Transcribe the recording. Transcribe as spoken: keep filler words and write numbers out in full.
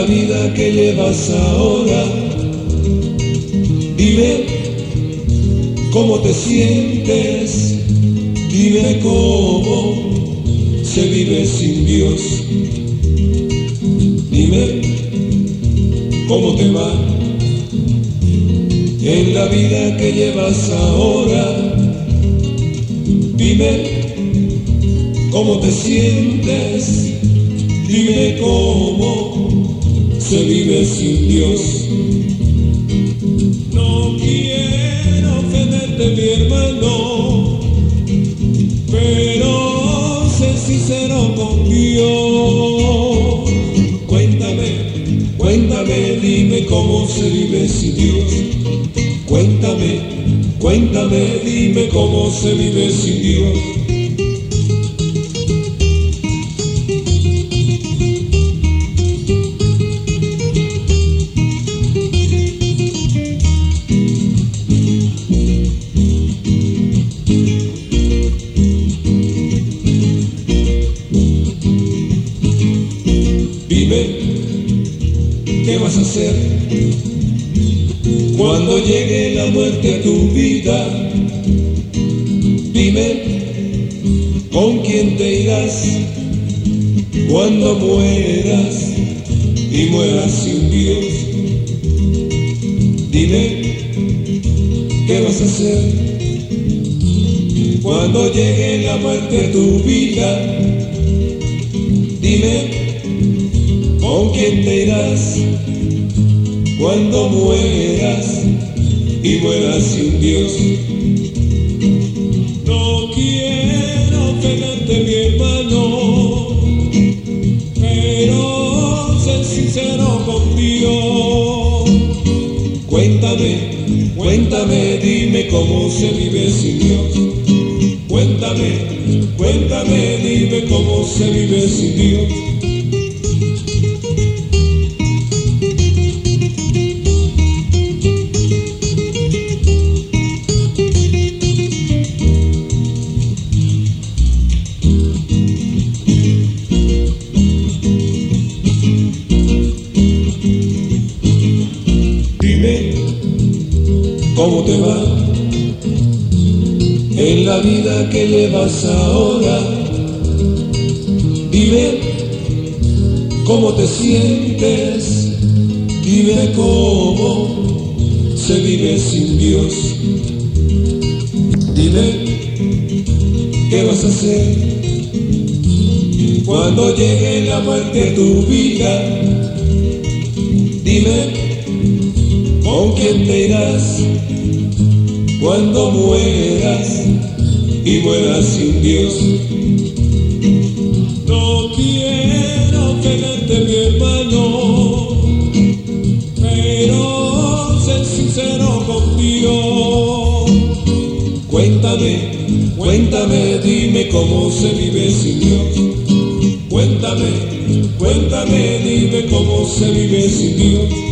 vida que llevas ahora. Dime cómo te sientes, dime cómo se vive sin Dios. Dime cómo te va en la vida que llevas ahora. Dime cómo te sientes, dime cómo se vive sin Dios. No quiero ofenderte, mi hermano, pero sé sincero con Dios. Cuéntame, cuéntame, dime cómo se vive sin Dios. Cuéntame, cuéntame, dime cómo se vive sin Dios. Dime, ¿qué vas a hacer cuando llegue la muerte a tu vida? Dime, ¿con quién te irás cuando mueras y mueras sin Dios? Dime, ¿qué vas a hacer cuando llegue la muerte a tu vida? Dime, ¿con quién te irás cuando mueras y mueras sin Dios? No quiero ofenderte, mi hermano, pero sé sincero con Dios. Cuéntame, cuéntame, dime cómo se vive sin Dios. Cuéntame, cuéntame, dime cómo se vive sin Dios. Dime cómo te va en la vida que llevas ahora. Dime cómo te sientes, dime cómo se vive sin Dios. Dime qué vas a hacer cuando llegue la muerte a tu vida. Dime ¿con quién te irás cuando mueras y mueras sin Dios? No quiero ofenderte, mi hermano, pero sé sincero con Dios. Cuéntame, cuéntame, dime cómo se vive sin Dios. Cuéntame, cuéntame, dime cómo se vive sin Dios.